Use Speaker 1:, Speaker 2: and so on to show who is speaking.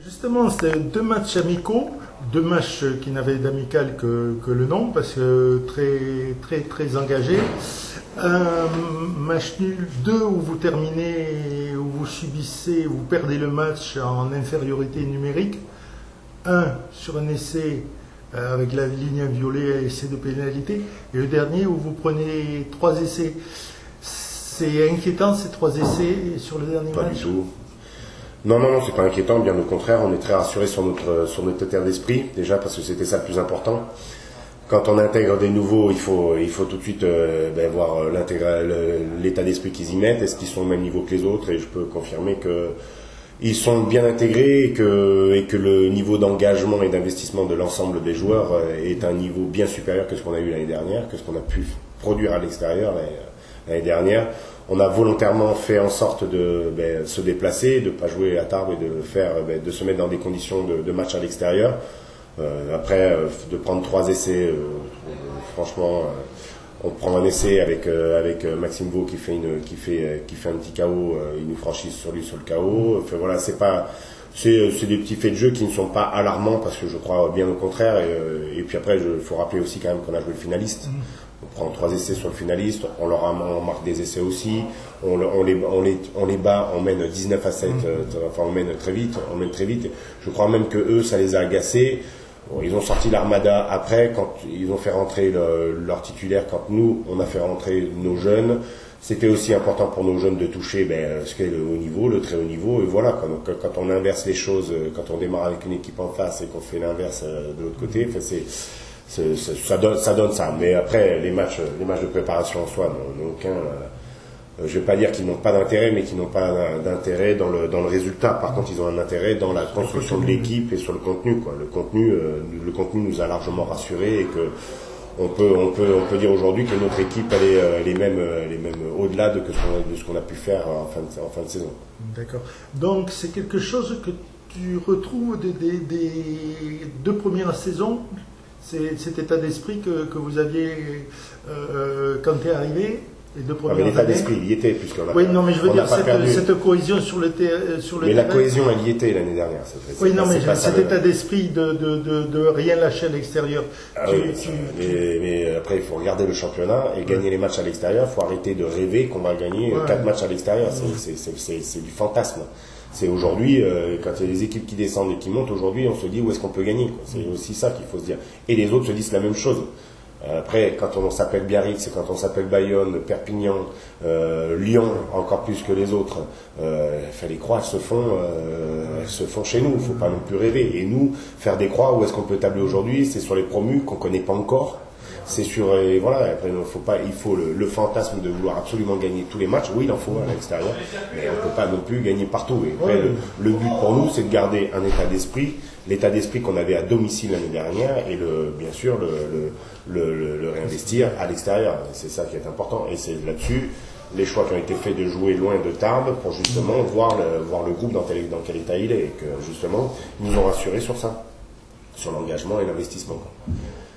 Speaker 1: Justement, c'était deux matchs amicaux, deux matchs qui n'avaient d'amical que le nom, parce que très engagés. Un match nul, deux où vous terminez, où vous subissez, vous perdez le match en infériorité numérique. Un sur un essai avec la ligne inviolée, essai de pénalité. Et le dernier où vous prenez trois essais. C'est inquiétant ces trois essais sur le dernier match?
Speaker 2: Pas du tout. Non, c'est pas inquiétant, bien au contraire, on est très rassuré sur notre état d'esprit, déjà parce que c'était ça le plus important. Quand on intègre des nouveaux, il faut tout de suite voir l'état d'esprit qu'ils y mettent, est-ce qu'ils sont au même niveau que les autres, et je peux confirmer qu'ils sont bien intégrés et que le niveau d'engagement et d'investissement de l'ensemble des joueurs est un niveau bien supérieur que ce qu'on a eu l'année dernière, que ce qu'on a pu produire à l'extérieur l'année dernière. On a volontairement fait en sorte de se déplacer, de ne pas jouer à Tarbes et de se mettre dans des conditions de match à l'extérieur. Après, de prendre trois essais, franchement, on prend un essai avec Maxime Vaux qui fait un petit KO, il nous franchit sur lui sur le KO. Enfin, voilà, c'est des petits faits de jeu qui ne sont pas alarmants parce que je crois bien au contraire. Et puis après, il faut rappeler aussi quand même qu'on a joué le finaliste. On prend trois essais sur le finaliste, on marque des essais aussi, on les bat, on mène 19-7, enfin on mène très vite. Je crois même que eux, ça les a agacés. Bon, ils ont sorti l'armada après, quand ils ont fait rentrer leur titulaire, quand nous, on a fait rentrer nos jeunes. C'était aussi important pour nos jeunes de toucher ce qu'est le haut niveau, le très haut niveau, et voilà. Donc, quand on inverse les choses, quand on démarre avec une équipe en face et qu'on fait l'inverse de l'autre côté, ça donne ça. Mais après, les matchs de préparation en soi n'ont aucun. Je ne vais pas dire qu'ils n'ont pas d'intérêt, mais qu'ils n'ont pas d'intérêt dans le résultat. Par contre, ils ont un intérêt dans la construction de l'équipe et sur le contenu, quoi. Le contenu nous a largement rassurés et que on peut dire aujourd'hui que notre équipe elle est même au-delà de ce qu'on a pu faire en fin de saison.
Speaker 1: D'accord. Donc c'est quelque chose que tu retrouves des deux premières saisons. C'est cet état d'esprit que vous aviez quand tu es arrivé, les deux premières années.
Speaker 2: L'état d'esprit, il y était, puisqu'on a.
Speaker 1: Oui, non, mais je veux dire cette cohésion sur le terrain.
Speaker 2: Mais la cohésion, elle y était l'année dernière.
Speaker 1: Oui, non, mais cet état d'esprit de rien lâcher à l'extérieur.
Speaker 2: Mais après, il faut regarder le championnat et gagner les matchs à l'extérieur. Il faut arrêter de rêver qu'on va gagner 4 matchs à l'extérieur. C'est du fantasme. C'est aujourd'hui, quand il y a des équipes qui descendent et qui montent, aujourd'hui, on se dit où est-ce qu'on peut gagner, quoi. C'est aussi ça qu'il faut se dire. Et les autres se disent la même chose. Après, quand on s'appelle Biarritz, et quand on s'appelle Bayonne, Perpignan, Lyon, encore plus que les autres, les croix, elles se font chez nous. Il ne faut pas non plus rêver. Et nous, faire des croix, où est-ce qu'on peut tabler aujourd'hui? C'est sur les promus qu'on ne connaît pas encore. C'est sur, et voilà, après, il faut le fantasme de vouloir absolument gagner tous les matchs. Oui, il en faut à l'extérieur, mais on ne peut pas non plus gagner partout. Et après, le but pour nous, c'est de garder un état d'esprit, l'état d'esprit qu'on avait à domicile l'année dernière, et bien sûr, le réinvestir à l'extérieur. C'est ça qui est important. Et c'est là-dessus, les choix qui ont été faits de jouer loin de Tarbes pour justement voir le groupe dans quel état il est. Et que justement, ils nous ont rassurés sur ça, sur l'engagement et l'investissement.